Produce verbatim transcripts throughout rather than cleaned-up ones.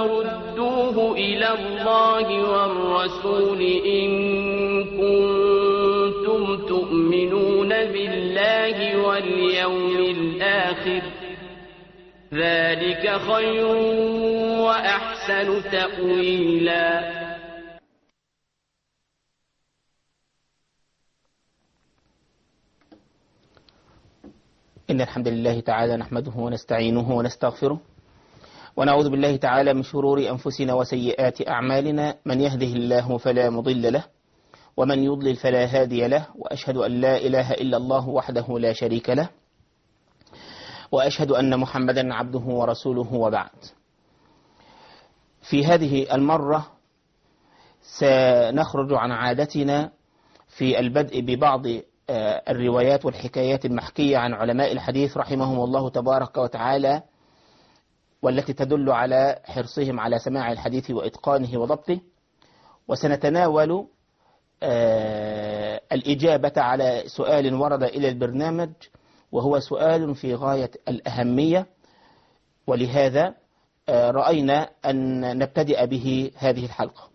فردوه إلى الله والرسول إن كنتم تؤمنون بالله واليوم الآخر ذلك خير وأحسن تأويلا. إن الحمد لله تعالى نحمده ونستعينه ونستغفره ونعوذ بالله تعالى من شرور أنفسنا وسيئات أعمالنا، من يهده الله فلا مضل له ومن يضلل فلا هادي له، وأشهد أن لا إله إلا الله وحده لا شريك له، وأشهد أن محمدا عبده ورسوله، وبعد. في هذه المرة سنخرج عن عادتنا في البدء ببعض الروايات والحكايات المحكية عن علماء الحديث رحمهم الله تبارك وتعالى، والتي تدل على حرصهم على سماع الحديث وإتقانه وضبطه، وسنتناول الإجابة على سؤال ورد إلى البرنامج، وهو سؤال في غاية الأهمية، ولهذا رأينا أن نبتدئ به هذه الحلقة.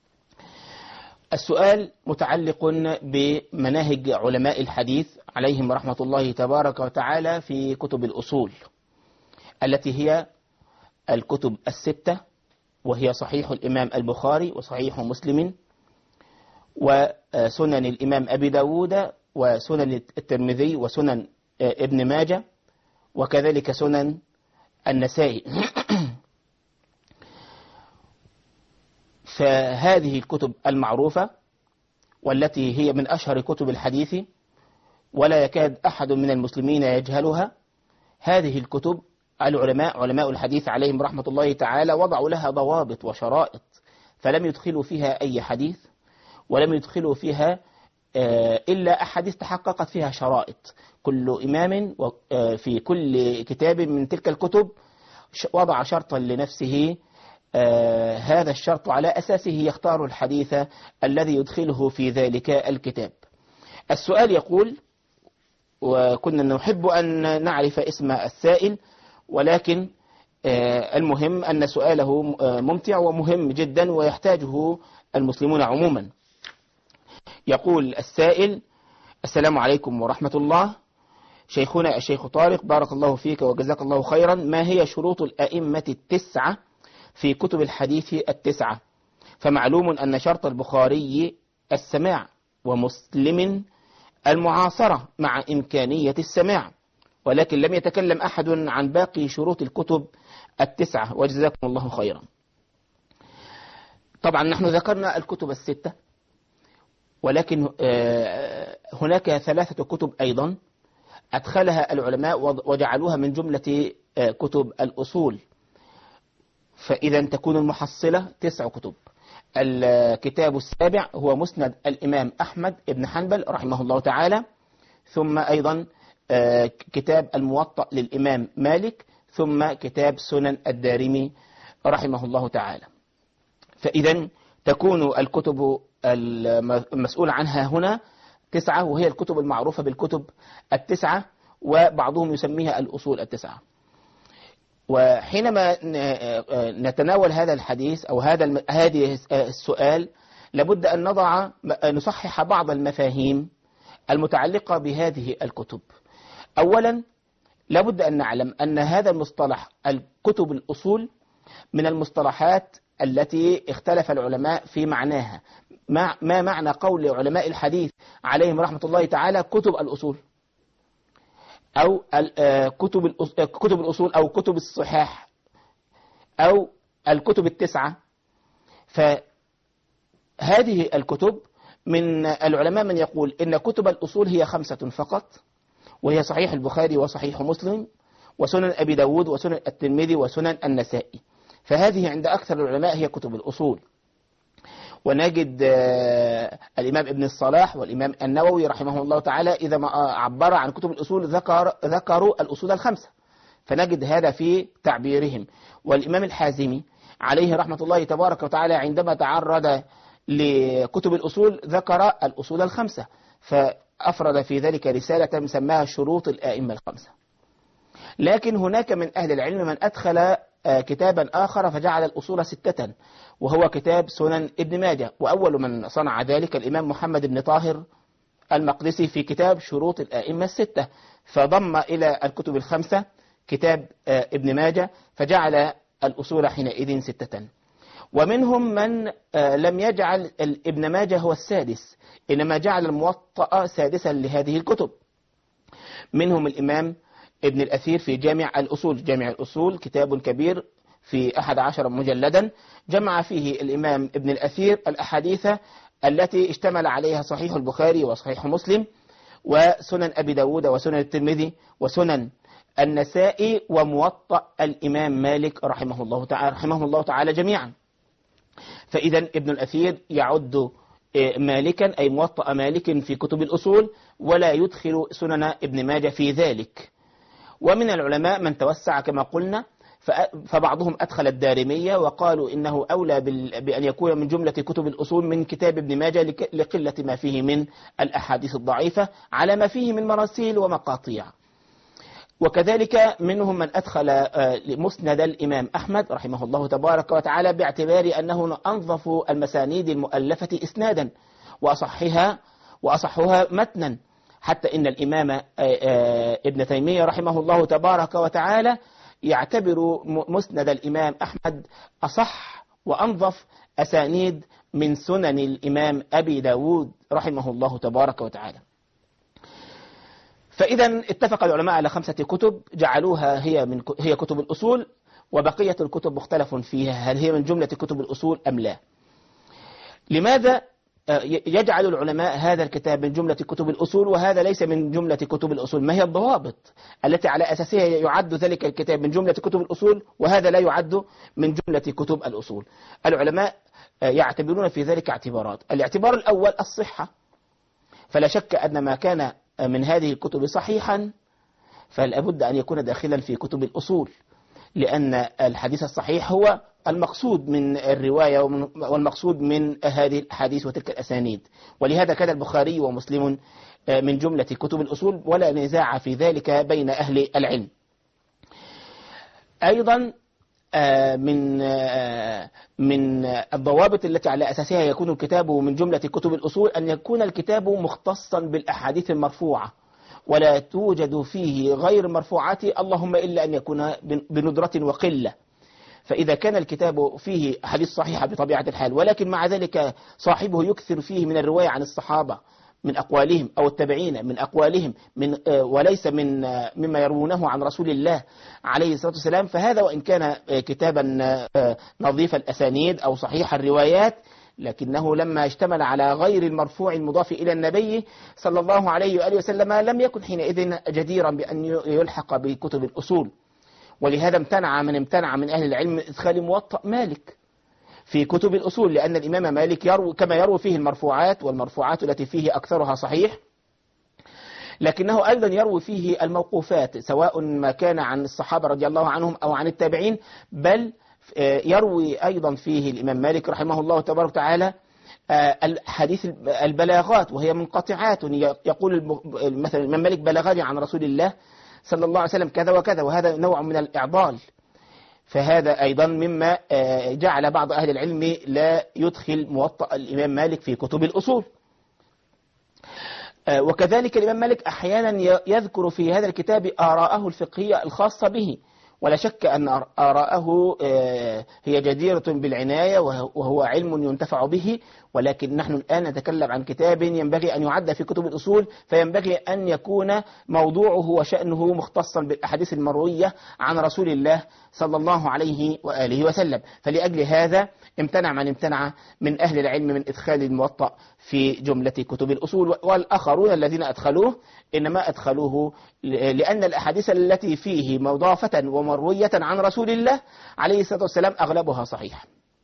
السؤال متعلق بمناهج علماء الحديث عليهم رحمة الله تبارك وتعالى في كتب الأصول، التي هي الكتب الستة، وهي صحيح الإمام البخاري وصحيح مسلم وسنن الإمام أبي داود وسنن الترمذي وسنن ابن ماجه وكذلك سنن النسائي. فهذه الكتب المعروفة والتي هي من أشهر كتب الحديث ولا يكاد أحد من المسلمين يجهلها، هذه الكتب العلماء علماء الحديث عليهم رحمة الله تعالى وضعوا لها ضوابط وشرائط، فلم يدخلوا فيها أي حديث ولم يدخلوا فيها إلا أحاديث تحققت فيها شرائط. كل إمام في كل كتاب من تلك الكتب وضع شرطا لنفسه، آه هذا الشرط على أساسه يختار الحديث الذي يدخله في ذلك الكتاب. السؤال يقول، وكنا نحب أن نعرف اسم السائل، ولكن آه المهم أن سؤاله آه ممتع ومهم جدا ويحتاجه المسلمون عموما. يقول السائل: السلام عليكم ورحمة الله، شيخنا الشيخ طارق بارك الله فيك وجزاك الله خيرا، ما هي شروط الأئمة التسعة في كتب الحديث التسعة؟ فمعلوم أن شرط البخاري السماع، ومسلم المعاصرة مع إمكانية السماع، ولكن لم يتكلم أحد عن باقي شروط الكتب التسعة، وجزاكم الله خيرا. طبعا نحن ذكرنا الكتب الستة، ولكن هناك ثلاثة كتب أيضا أدخلها العلماء وجعلوها من جملة كتب الأصول، فإذا تكون المحصلة تسع كتب. الكتاب السابع هو مسند الإمام أحمد بن حنبل رحمه الله تعالى، ثم أيضا كتاب الموطأ للإمام مالك، ثم كتاب سنن الدارمي رحمه الله تعالى. فإذا تكون الكتب المسؤول عنها هنا تسعة، وهي الكتب المعروفة بالكتب التسعة، وبعضهم يسميها الأصول التسعة. وحينما نتناول هذا الحديث أو هذا هذه السؤال لابد أن نضع نصحح بعض المفاهيم المتعلقة بهذه الكتب. أولا لابد أن نعلم أن هذا المصطلح الكتب الأصول من المصطلحات التي اختلف العلماء في معناها. ما معنى قول علماء الحديث عليهم رحمة الله تعالى كتب الأصول أو كتب كتب الأصول أو كتب الصحاح أو الكتب التسعة؟ فهذه الكتب من العلماء من يقول إن كتب الأصول هي خمسة فقط، وهي صحيح البخاري وصحيح مسلم وسنن أبي داود وسنن الترمذي وسنن النسائي. فهذه عند أكثر العلماء هي كتب الأصول. ونجد الإمام ابن الصلاح والإمام النووي رحمه الله تعالى إذا ما عبر عن كتب الأصول ذكر ذكروا الأصول الخمسة، فنجد هذا في تعبيرهم. والإمام الحازمي عليه رحمة الله تبارك وتعالى عندما تعرض لكتب الأصول ذكر الأصول الخمسة، فأفرد في ذلك رسالة سماها شروط الآئمة الخمسة. لكن هناك من أهل العلم من أدخل كتابا آخر فجعل الأصول ستة، وهو كتاب سنن ابن ماجه. وأول من صنع ذلك الإمام محمد بن طاهر المقدسي في كتاب شروط الآئمة الستة، فضم إلى الكتب الخمسة كتاب ابن ماجه فجعل الأصول حينئذ ستة. ومنهم من لم يجعل ابن ماجه هو السادس، إنما جعل الموطأ سادسا لهذه الكتب. منهم الإمام ابن الأثير في جامع الأصول. جامع الأصول كتاب كبير في أحد عشر مجلدا، جمع فيه الإمام ابن الأثير الأحاديث التي اشتمل عليها صحيح البخاري وصحيح مسلم وسنن أبي داود وسنن الترمذي وسنن النسائي وموطأ الإمام مالك رحمه الله تعالى رحمه الله تعالى جميعا. فإذا ابن الأثير يعد مالكا أي موطأ مالك في كتب الأصول، ولا يدخل سنن ابن ماجه في ذلك. ومن العلماء من توسع كما قلنا، فبعضهم أدخل الدارمية وقالوا إنه أولى بأن يكون من جملة كتب الأصول من كتاب ابن ماجه لقلة ما فيه من الأحاديث الضعيفة على ما فيه من مراسيل ومقاطيع. وكذلك منهم من أدخل مسند الإمام أحمد رحمه الله تبارك وتعالى باعتبار أنه أنظف المسانيد المؤلفة إسنادا وأصحها وأصحها متنا، حتى إن الإمام ابن تيمية رحمه الله تبارك وتعالى يعتبر مسند الإمام أحمد أصح وأنظف أسانيد من سنن الإمام أبي داود رحمه الله تبارك وتعالى. فإذا اتفق العلماء على خمسة كتب جعلوها هي من هي كتب الأصول، وبقية الكتب مختلف فيها هل هي من جملة كتب الأصول أم لا. لماذا يجعل العلماء هذا الكتاب من جملة كتب الأصول وهذا ليس من جملة كتب الأصول؟ ما هي الضوابط التي على أساسها يعد ذلك الكتاب من جملة كتب الأصول وهذا لا يعد من جملة كتب الأصول؟ العلماء يعتبرون في ذلك اعتبارات. الاعتبار الأول الصحة، فلا شك أن ما كان من هذه الكتب صحيحا فلا بد أن يكون داخلا في كتب الأصول، لأن الحديث الصحيح هو المقصود من الرواية والمقصود من هذه الأحاديث وتلك الأسانيد. ولهذا كان البخاري ومسلم من جملة كتب الأصول ولا نزاع في ذلك بين أهل العلم. أيضا من من الضوابط التي على أساسها يكون الكتاب من جملة كتب الأصول أن يكون الكتاب مختصا بالأحاديث المرفوعة، ولا توجد فيه غير مرفوعات اللهم إلا أن يكون بندرة وقلة. فإذا كان الكتاب فيه حديث صحيحة بطبيعة الحال، ولكن مع ذلك صاحبه يكثر فيه من الرواية عن الصحابة من أقوالهم أو التابعين من أقوالهم من وليس من مما يروونه عن رسول الله عليه الصلاة والسلام، فهذا وإن كان كتابا نظيف الأسانيد أو صحيح الروايات، لكنه لما اشتمل على غير المرفوع المضاف إلى النبي صلى الله عليه وآله وسلم لم يكن حينئذ جديرا بأن يلحق بكتب الأصول. ولهذا امتنع من امتنع من أهل العلم إدخال موطأ مالك في كتب الأصول، لأن الإمام مالك يروي كما يروي فيه المرفوعات، والمرفوعات التي فيه أكثرها صحيح، لكنه أيضا يروي فيه الموقوفات سواء ما كان عن الصحابة رضي الله عنهم أو عن التابعين، بل يروي أيضا فيه الإمام مالك رحمه الله تبارك وتعالى الحديث البلاغات وهي منقطعات، يقول مثلا الإمام مالك بلغني عن رسول الله صلى الله عليه وسلم كذا وكذا، وهذا نوع من الإعضال. فهذا أيضا مما جعل بعض أهل العلم لا يدخل موطأ الإمام مالك في كتب الأصول. وكذلك الإمام مالك أحيانا يذكر في هذا الكتاب آراءه الفقهية الخاصة به، ولا شك أن آراءه هي جديرة بالعناية وهو علم ينتفع به، ولكن نحن الآن نتكلم عن كتاب ينبغي أن يعد في كتب الأصول، فينبغي أن يكون موضوعه وشأنه مختصا بالأحاديث المروية عن رسول الله صلى الله عليه وآله وسلم. فلأجل هذا امتنع من امتنع من أهل العلم من إدخال الموطأ في جملة كتب الأصول، والآخرون الذين أدخلوه إنما أدخلوه لأن الأحاديث التي فيه مضافة ومروية عن رسول الله عليه الصلاة والسلام أغلبها صحيح.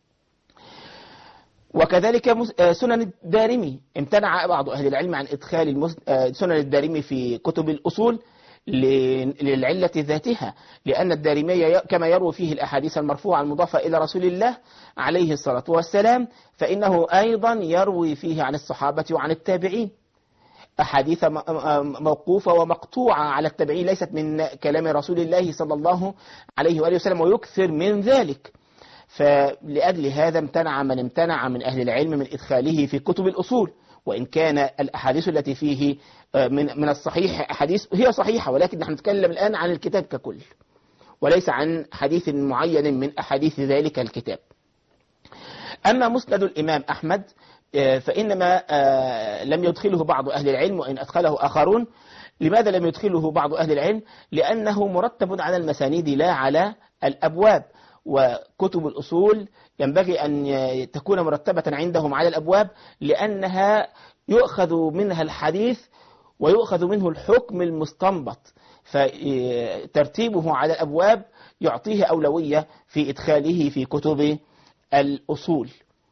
وكذلك سنن الدارمي امتنع بعض أهل العلم عن إدخال سنن الدارمي في كتب الأصول للعلة ذاتها، لأن الدارمي كما يروي فيه الأحاديث المرفوعة المضافة إلى رسول الله عليه الصلاة والسلام، فإنه أيضا يروي فيه عن الصحابة وعن التابعين أحاديث موقوفة ومقطوعة على التابعين ليست من كلام رسول الله صلى الله عليه وآله وسلم، ويكثر من ذلك. فلأجل هذا امتنع من امتنع من أهل العلم من إدخاله في كتب الأصول، وإن كان الأحاديث التي فيه من من الصحيح أحاديث هي صحيحة، ولكن نحن نتكلم الآن عن الكتاب ككل وليس عن حديث معين من أحاديث ذلك الكتاب. أما مسند الإمام أحمد فإنما لم يدخله بعض أهل العلم وإن أدخله آخرون. لماذا لم يدخله بعض أهل العلم؟ لأنه مرتب على المسانيد لا على الأبواب، وكتب الأصول ينبغي أن تكون مرتبة عندهم على الأبواب، لأنها يؤخذ منها الحديث ويؤخذ منه الحكم المستنبط، فترتيبه على الأبواب يعطيه أولوية في إدخاله في كتب الأصول.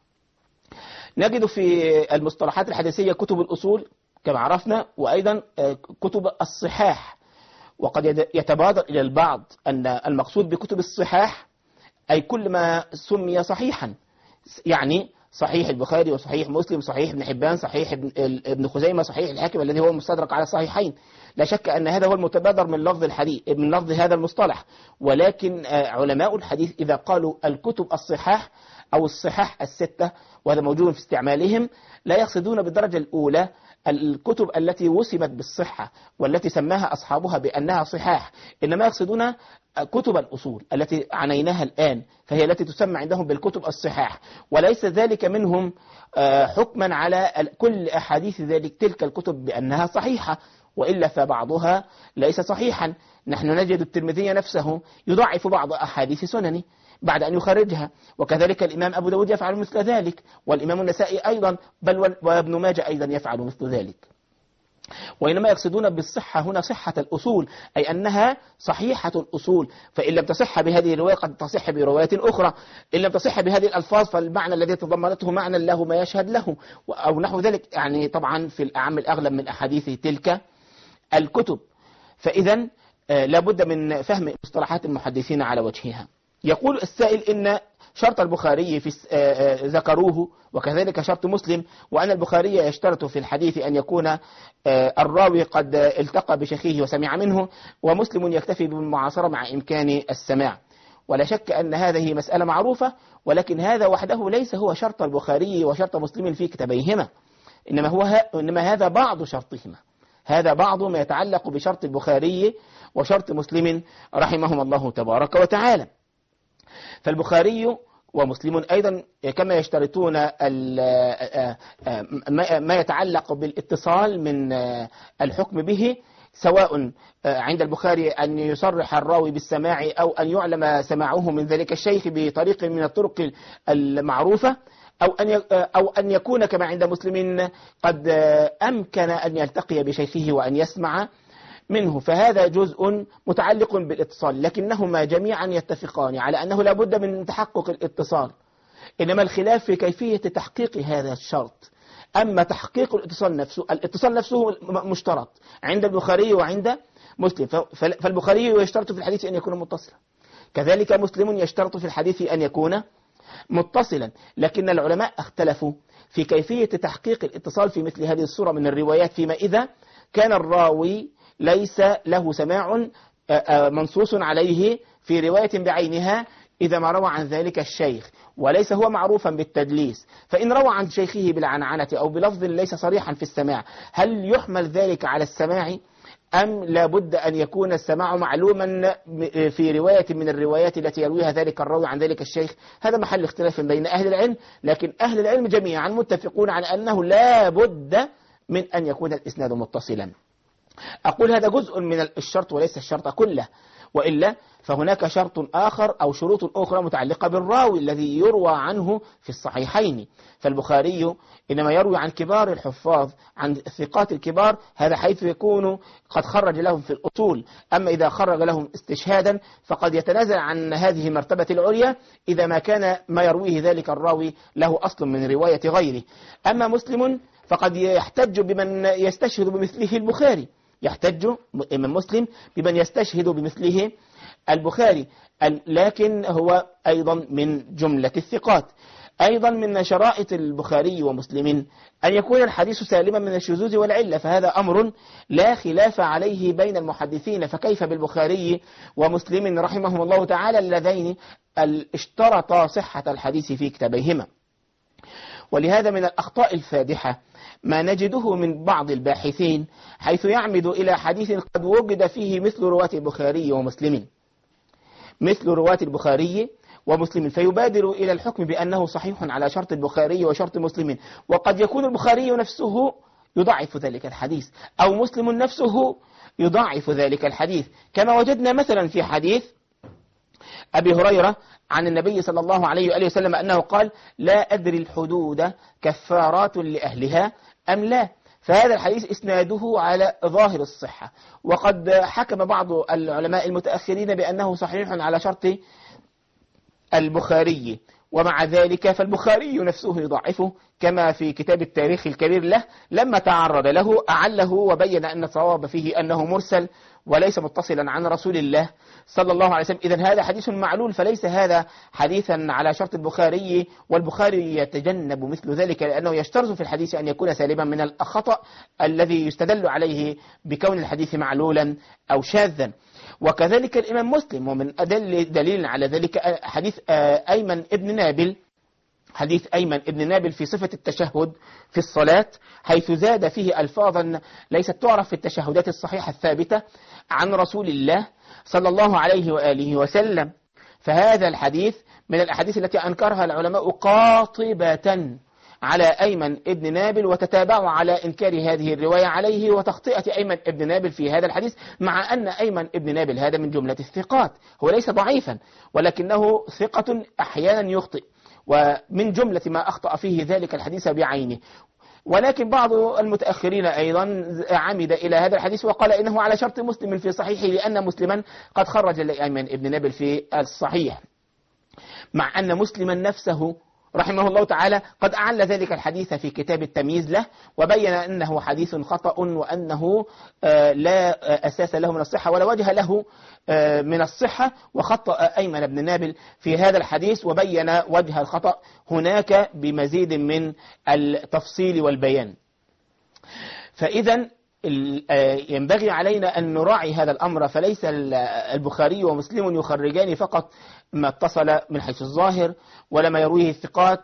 نجد في المصطلحات الحديثية كتب الأصول كما عرفنا، وأيضا كتب الصحاح. وقد يتبادر إلى البعض أن المقصود بكتب الصحاح أي كل ما سمي صحيحا، يعني صحيح البخاري وصحيح مسلم، صحيح ابن حبان، صحيح ابن خزيمة، صحيح الحاكم الذي هو المستدرك على الصحيحين. لا شك أن هذا هو المتبادر من لفظ الحديث من لفظ هذا المصطلح، ولكن علماء الحديث إذا قالوا الكتب الصحاح أو الصحاح الستة، وهذا موجود في استعمالهم، لا يقصدون بالدرجة الأولى الكتب التي وسمت بالصحة والتي سماها أصحابها بأنها صحاح، إنما يقصدون كتب الأصول التي عنيناها الآن، فهي التي تسمى عندهم بالكتب الصحاح، وليس ذلك منهم حكما على كل أحاديث ذلك تلك الكتب بأنها صحيحة، وإلا فبعضها ليس صحيحا. نحن نجد الترمذي نفسه يضعف بعض أحاديث سننه بعد أن يخرجها، وكذلك الإمام أبو داود يفعل مثل ذلك، والإمام النسائي أيضا، بل وابن ماجه أيضا يفعل مثل ذلك. وإنما يقصدون بالصحة هنا صحة الأصول، أي أنها صحيحة الأصول، فإن لم تصح بهذه الرواية قد تصح بروايات أخرى، إن لم تصح بهذه الألفاظ فالمعنى الذي تضمنته معنى له ما يشهد له أو نحو ذلك، يعني طبعا في الأعم الأغلب من أحاديث تلك الكتب. فإذا لابد من فهم مصطلحات المحدثين على وجهها. يقول السائل إن شرط البخاري في ذكروه وكذلك شرط مسلم، وأن البخاري يشترط في الحديث أن يكون الراوي قد التقى بشيخه وسمع منه، ومسلم يكتفي بالمعاصرة مع إمكان السماع. ولا شك أن هذه مسألة معروفة، ولكن هذا وحده ليس هو شرط البخاري وشرط مسلم في كتابيهما، إنما هو إنما هذا بعض شرطهما، هذا بعض ما يتعلق بشرط البخاري وشرط مسلم رحمهما الله تبارك وتعالى. فالبخاري ومسلم أيضا كما يشترطون ما يتعلق بالاتصال من الحكم به، سواء عند البخاري أن يصرح الراوي بالسماع أو أن يعلم سماعه من ذلك الشيخ بطريق من الطرق المعروفة، أو أن أو أن يكون كما عند مسلم قد أمكن أن يلتقي بشيخه وأن يسمع منه، فهذا جزء متعلق بالاتصال، لكنهما جميعا يتفقان على أنه لا بد من تحقق الاتصال، إنما الخلاف في كيفية تحقيق هذا الشرط. أما تحقيق الاتصال نفسه، الاتصال نفسه مشترط عند البخاري وعند مسلم، فالبخاري يشترط في الحديث أن يكون متصلا، كذلك مسلم يشترط في الحديث أن يكون متصلا، لكن العلماء اختلفوا في كيفية تحقيق الاتصال في مثل هذه الصورة من الروايات، فيما إذا كان الراوي ليس له سماع منصوص عليه في رواية بعينها، إذا ما روى عن ذلك الشيخ وليس هو معروفا بالتدليس، فإن روى عن شيخه بالعنعنة أو بلفظ ليس صريحا في السماع، هل يحمل ذلك على السماع أم لا بد أن يكون السماع معلوما في رواية من الروايات التي يرويها ذلك الراوي عن ذلك الشيخ؟ هذا محل اختلاف بين أهل العلم، لكن أهل العلم جميعا متفقون على أنه لا بد من أن يكون الإسناد متصلا. أقول هذا جزء من الشرط وليس الشرط كله، وإلا فهناك شرط آخر أو شروط أخرى متعلقة بالراوي الذي يروى عنه في الصحيحين. فالبخاري إنما يروي عن كبار الحفاظ، عن الثقات الكبار، هذا حيث يكون قد خرج لهم في الأصول. أما إذا خرج لهم استشهادا فقد يتنازل عن هذه المرتبة العليا إذا ما كان ما يرويه ذلك الراوي له أصل من رواية غيره. أما مسلم فقد يحتج بمن يستشهد بمثله البخاري، يحتج من مسلم بمن يستشهد بمثله البخاري، لكن هو أيضا من جملة الثقات. أيضا من شرائط البخاري ومسلم أن يكون الحديث سالما من الشذوذ والعلة، فهذا أمر لا خلاف عليه بين المحدثين، فكيف بالبخاري ومسلم رحمهم الله تعالى اللذين اشترطا صحة الحديث في كتابيهما. ولهذا من الأخطاء الفادحة ما نجده من بعض الباحثين حيث يعمد إلى حديث قد وجد فيه مثل رواة البخاري ومسلم مثل رواة البخاري ومسلم فيبادر إلى الحكم بأنه صحيح على شرط البخاري وشرط مسلم، وقد يكون البخاري نفسه يضعف ذلك الحديث أو مسلم نفسه يضعف ذلك الحديث، كما وجدنا مثلا في حديث أبي هريرة عن النبي صلى الله عليه وآله وسلم أنه قال: لا أدري الحدود كفارات لأهلها أم لا. فهذا الحديث إسناده على ظاهر الصحة، وقد حكم بعض العلماء المتأخرين بأنه صحيح على شرط البخاري، ومع ذلك فالبخاري نفسه يضعفه، كما في كتاب التاريخ الكبير له لما تعرض له أعله وبين أن الصواب فيه أنه مرسل وليس متصلا عن رسول الله صلى الله عليه وسلم. إذن هذا حديث معلول، فليس هذا حديثا على شرط البخاري، والبخاري يتجنب مثل ذلك لأنه يشترط في الحديث أن يكون سالما من الخطأ الذي يستدل عليه بكون الحديث معلولا أو شاذا. وكذلك الإمام مسلم، ومن أدل دليل على ذلك حديث أيمن ابن نابل حديث أيمن ابن نابل في صفة التشهد في الصلاة، حيث زاد فيه ألفاظا ليست تعرف في التشهدات الصحيحة الثابتة عن رسول الله صلى الله عليه وآله وسلم. فهذا الحديث من الأحاديث التي أنكرها العلماء قاطبة على أيمن ابن نابل، وتتابعوا على إنكار هذه الرواية عليه وتخطئة أيمن ابن نابل في هذا الحديث، مع أن أيمن ابن نابل هذا من جملة الثقات، هو ليس ضعيفا ولكنه ثقة أحيانا يخطئ، ومن جملة ما أخطأ فيه ذلك الحديث بعينه. ولكن بعض المتأخرين أيضا عمد إلى هذا الحديث وقال إنه على شرط مسلم في صحيحه، لأن مسلما قد خرج لأيمن ابن نابل في الصحيح، مع أن مسلما نفسه رحمه الله تعالى قد أعل ذلك الحديث في كتاب التمييز له، وبين أنه حديث خطأ وأنه لا أساس له من الصحة ولا وجه له من الصحة، وخطأ أيمن بن نابل في هذا الحديث وبين وجه الخطأ هناك بمزيد من التفصيل والبيان. فإذا ينبغي علينا أن نراعي هذا الأمر، فليس البخاري ومسلم يخرجان فقط ما اتصل من حيث الظاهر ولا ما يرويه الثقات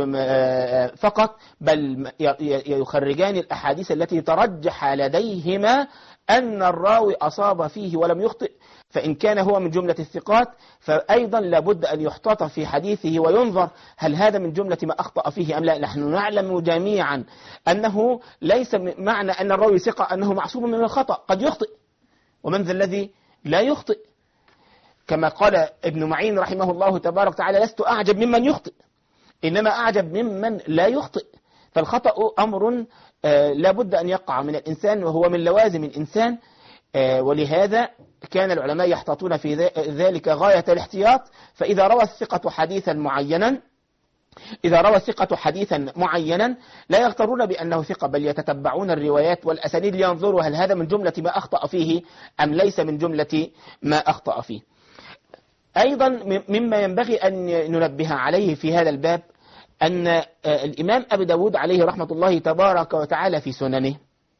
فقط، بل يخرجان الأحاديث التي ترجح لديهما أن الراوي أصاب فيه ولم يخطئ، فإن كان هو من جملة الثقات فأيضا لابد أن يحتاط في حديثه وينظر هل هذا من جملة ما أخطأ فيه أم لا. نحن نعلم جميعا أنه ليس معنى أن الراوي ثقة أنه معصوم من الخطأ، قد يخطئ، ومن ذا الذي لا يخطئ؟ كما قال ابن معين رحمه الله تبارك وتعالى: لست أعجب ممن يخطئ، إنما أعجب ممن لا يخطئ. فالخطأ أمر لابد أن يقع من الإنسان، وهو من لوازم الإنسان، ولهذا كان العلماء يحتاطون في ذلك غاية الاحتياط. فإذا روى الثقة حديثا معينا إذا روى الثقة حديثا معينا لا يغترون بأنه ثقة، بل يتتبعون الروايات والأسانيد لينظروا هل هذا من جملة ما أخطأ فيه أم ليس من جملة ما أخطأ فيه. أيضا مما ينبغي أن ننبه عليه في هذا الباب أن الإمام أبي داود عليه رحمة الله تبارك وتعالى في سننه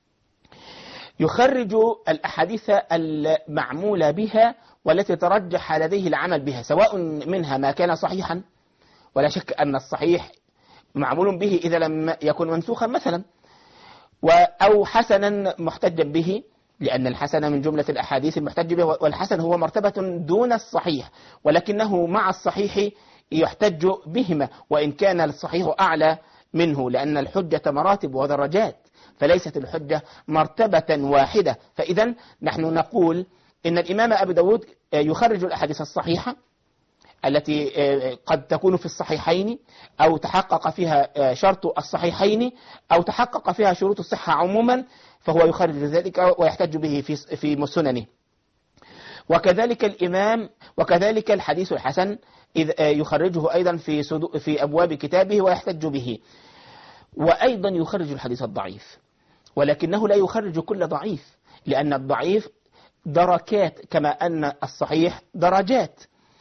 يخرج الأحاديث المعمولة بها والتي ترجح لديه العمل بها، سواء منها ما كان صحيحا، ولا شك أن الصحيح معمول به إذا لم يكن منسوخا مثلا، أو حسنا محتجا به، لأن الحسن من جملة الأحاديث المحتج به، والحسن هو مرتبة دون الصحيح، ولكنه مع الصحيح يحتج بهما، وإن كان الصحيح أعلى منه، لأن الحجة مراتب ودرجات، فليست الحجة مرتبة واحدة. فإذا نحن نقول إن الإمام أبي داود يخرج الأحاديث الصحيحة التي قد تكون في الصحيحين أو تحقق فيها شرط الصحيحين أو تحقق فيها شروط الصحة عموما، فهو يخرج ذلك ويحتج به في في سننه. وكذلك الإمام وكذلك الحديث الحسن إذ يخرجه أيضا في في أبواب كتابه ويحتج به. وأيضا يخرج الحديث الضعيف، ولكنه لا يخرج كل ضعيف، لأن الضعيف دركات كما أن الصحيح درجات.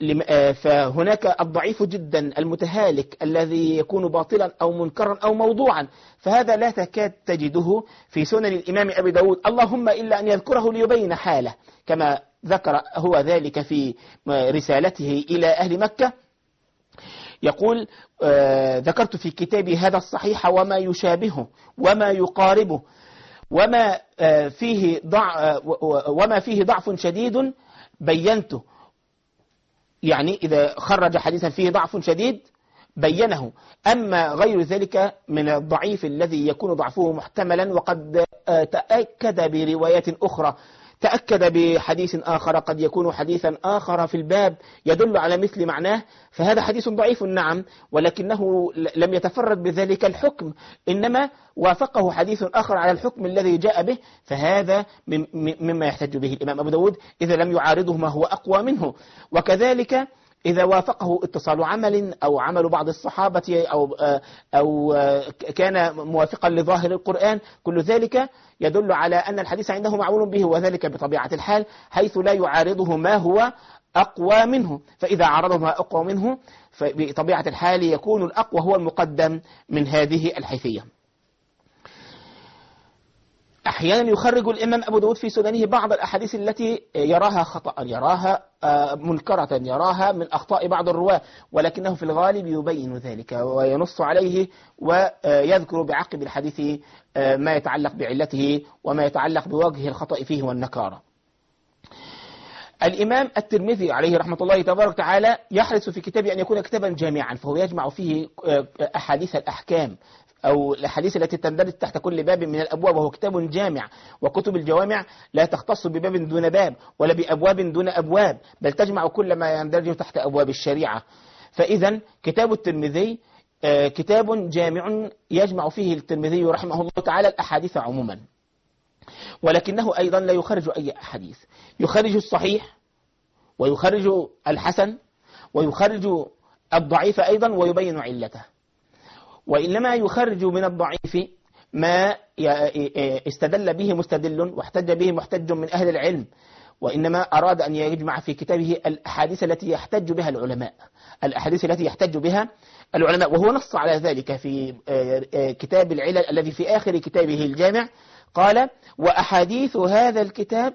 فهناك الضعيف جدا المتهالك الذي يكون باطلا أو منكرا أو موضوعا، فهذا لا تكاد تجده في سنن الإمام أبي داود، اللهم إلا أن يذكره ليبين حاله، كما ذكر هو ذلك في رسالته إلى أهل مكة. يقول آه ذكرت في كتابي هذا الصحيح وما يشابهه وما يقاربه وما آه فيه ضع آه وما فيه ضعف شديد بينته. يعني إذا خرج حديثا فيه ضعف شديد بينه، أما غير ذلك من الضعيف الذي يكون ضعفه محتملا وقد آه تأكد بروايات أخرى، تأكد بحديث آخر قد يكون حديثا آخر في الباب يدل على مثل معناه، فهذا حديث ضعيف نعم، ولكنه لم يتفرد بذلك الحكم، إنما وافقه حديث آخر على الحكم الذي جاء به، فهذا مما يحتج به الإمام أبو داود إذا لم يعارضه ما هو أقوى منه. وكذلك إذا وافقه اتصال عمل أو عمل بعض الصحابة أو أو كان موافقا لظاهر القرآن، كل ذلك يدل على أن الحديث عنده معمول به، وذلك بطبيعة الحال حيث لا يعارضه ما هو أقوى منه، فإذا عارضه ما أقوى منه فبطبيعة الحال يكون الأقوى هو المقدم من هذه الحيثية. أحيانا يخرج الإمام أبو داود في سننه بعض الأحاديث التي يراها خطأ، يراها منكرة، يراها من أخطاء بعض الرواة، ولكنه في الغالب يبين ذلك وينص عليه ويذكر بعقب الحديث ما يتعلق بعلته وما يتعلق بوجه الخطأ فيه والنكارة. الإمام الترمذي عليه رحمة الله تبارك وتعالى يحرص في كتابه أن يكون كتابا جامعا، فهو يجمع فيه أحاديث الأحكام أو الأحاديث التي تندرج تحت كل باب من الأبواب، وهو كتاب جامع، وكتب الجوامع لا تختص بباب دون باب ولا بأبواب دون أبواب، بل تجمع كل ما يندرج تحت أبواب الشريعة. فإذا كتاب الترمذي كتاب جامع يجمع فيه الترمذي رحمه الله تعالى الأحاديث عموما، ولكنه أيضا لا يخرج أي أحاديث، يخرج الصحيح ويخرج الحسن ويخرج الضعيف أيضا ويبين علته، وإنما يخرج من الضعيف ما استدل به مستدل واحتج به محتج من أهل العلم، وإنما أراد أن يجمع في كتابه الأحاديث التي يحتج بها العلماء، الأحاديث التي يحتج بها العلماء، وهو نص على ذلك في كتاب العلل الذي في آخر كتابه الجامع، قال: وأحاديث هذا الكتاب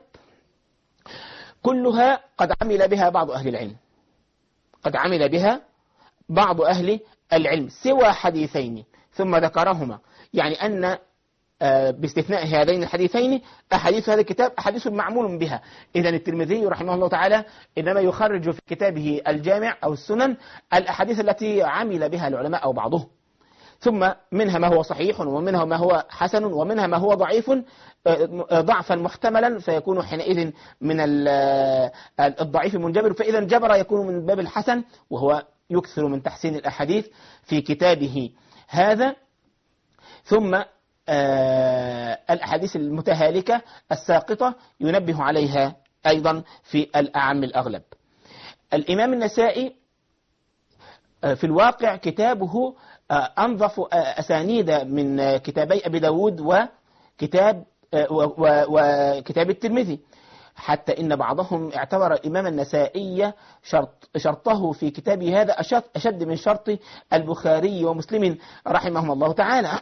كلها قد عمل بها بعض أهل العلم، قد عمل بها بعض أهل العلم سوى حديثين ثم ذكرهما، يعني أن باستثناء هذين الحديثين أحاديث هذا الكتاب أحاديث معمول بها. إذن الترمذي رحمه الله تعالى إنما يخرج في كتابه الجامع أو السنن الأحاديث التي عمل بها العلماء أو بعضهم، ثم منها ما هو صحيح ومنها ما هو حسن ومنها ما هو ضعيف ضعفا محتملا، فيكون حينئذ من الضعيف منجبر، فإذا جبر يكون من باب الحسن، وهو يكثر من تحسين الأحاديث في كتابه هذا. ثم آه الأحاديث المتهالكة الساقطة ينبه عليها أيضا في الأعم الأغلب. الإمام النسائي آه في الواقع كتابه آه أنظف آه أسانيد من كتابي أبي داود وكتاب آه وكتاب الترمذي، حتى إن بعضهم اعتبر الإمام النسائي شرط شرطه في كتابه هذا أشد من شرط البخاري ومسلم رحمهم الله تعالى،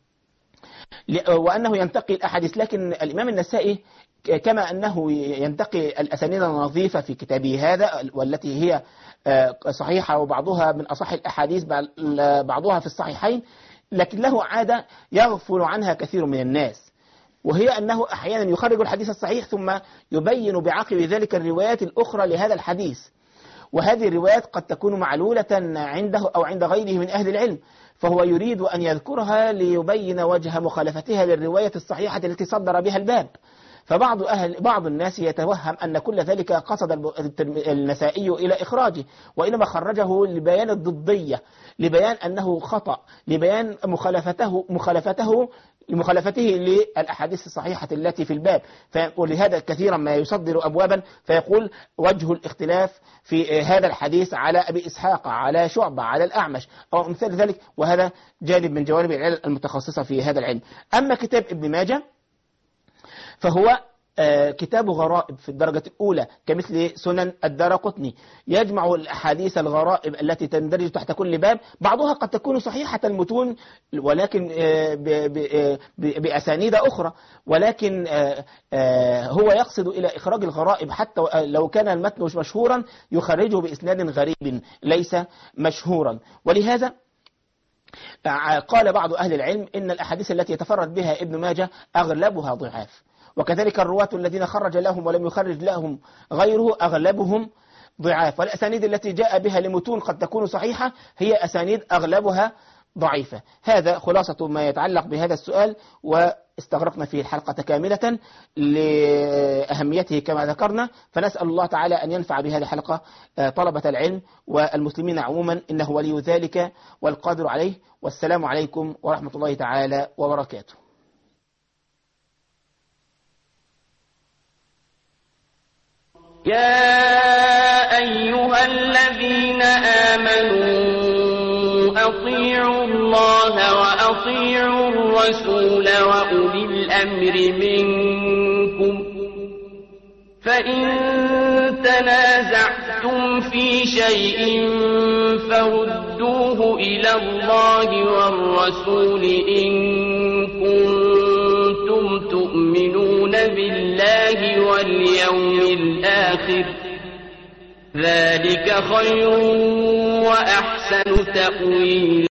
وأنه ينتقي الأحاديث. لكن الإمام النسائي كما أنه ينتقي الأسانيد النظيفة في كتابه هذا والتي هي صحيحة وبعضها من أصح الأحاديث بعضها في الصحيحين، لكن له عادة يغفل عنها كثير من الناس، وهي أنه أحيانا يخرج الحديث الصحيح ثم يبين بعقب ذلك الروايات الأخرى لهذا الحديث، وهذه الروايات قد تكون معلولة عنده أو عند غيره من أهل العلم، فهو يريد أن يذكرها ليبين وجه مخالفتها للرواية الصحيحة التي صدر بها الباب. فبعض أهل بعض الناس يتوهم أن كل ذلك قصد النسائي إلى إخراجه، وإنما خرجه لبيان الضدية، لبيان أنه خطأ، لبيان مخالفته مخالفته لمخالفته للأحاديث الصحيحة التي في الباب. ولهذا كثيرا ما يصدر أبوابا فيقول وجه الاختلاف في هذا الحديث على أبي إسحاق، على شعبة، على الأعمش أو مثل ذلك، وهذا جانب من جوانب العلل المتخصصة في هذا العلم. أما كتاب ابن ماجه فهو كتاب غرائب في الدرجة الأولى كمثل سنن الدارقطني، يجمع الأحاديث الغرائب التي تندرج تحت كل باب، بعضها قد تكون صحيحة المتون ولكن بأسانيد أخرى، ولكن هو يقصد إلى إخراج الغرائب حتى لو كان المتن مش مشهورا يخرجه بإسناد غريب ليس مشهورا. ولهذا قال بعض أهل العلم إن الأحاديث التي يتفرد بها ابن ماجه أغلبها ضعاف، وكذلك الرواة الذين خرج لهم ولم يخرج لهم غيره أغلبهم ضعاف، والأسانيد التي جاء بها لمتون قد تكون صحيحة هي أسانيد أغلبها ضعيفة. هذا خلاصة ما يتعلق بهذا السؤال، واستغرقنا فيه الحلقة كاملة لأهميته كما ذكرنا، فنسأل الله تعالى أن ينفع بهذه الحلقة طلبة العلم والمسلمين عموما، إنه ولي ذلك والقادر عليه. والسلام عليكم ورحمة الله تعالى وبركاته. يا أيها الذين آمنوا أطيعوا الله وأطيعوا الرسول وأولي الأمر منكم، فإن تنازعتم في شيء فردوه إلى الله والرسول إن كنتم تؤمنون بالله واليوم الآخر، ذلك خير وأحسن تأويلا.